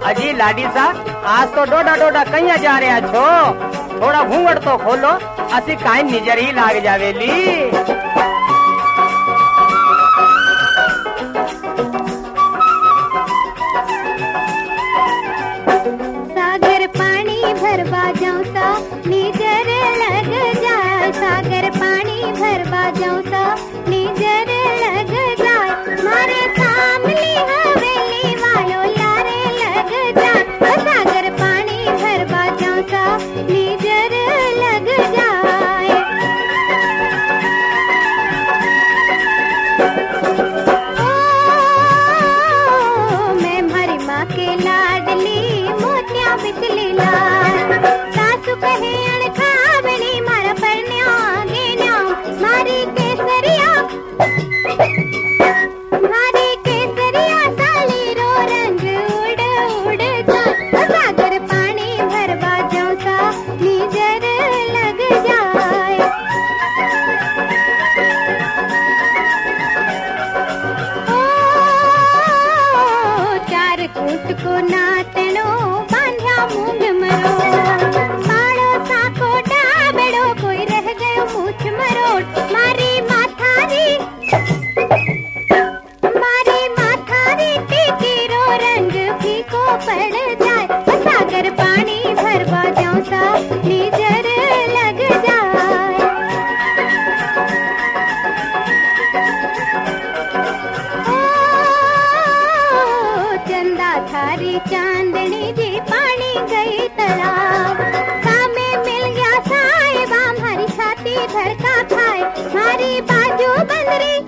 अजी लाडी सा आज तो डोडा डोडा कहीं जा रहा छो, थोड़ा घूंघट तो खोलो, असी काई निजर ही लाग जावेली। सागर पानी भरवा जाऊं सा निजर लग जाए, सागर पानी भरवा जाऊं सा निजर लग जाए, मारे सामने हवेली वालों लारे लग जाए, सागर पानी भरवा जाऊं सा निजर लग जाए। ओ मैं हमारी माँ के लाडली मोतिया बिचली लाल, सासु कहे अणखावणी मारा परन्या गेन्या, मारी केसरिया साली रो रंग उड़ उड़ जाए, सागर पानी भरवा जाऊं सा निजर लग जाए। ओ चार कूट को नातनो बांध्या मूंग मरो, पाड़ो साको डाबड़ो कोई रह गयो मूछ मरोट, मारी माथारी टीकी रो रंग फीको पड़ जाए, सागर पानी भरवा जाऊं सा निजर लग जाए। ओ चंदा थारी चांदनी जी पानी गई तालाब, सामे मिल गया साहिबा हमारी छाती धड़का खाए, मारी बाजू बंदरी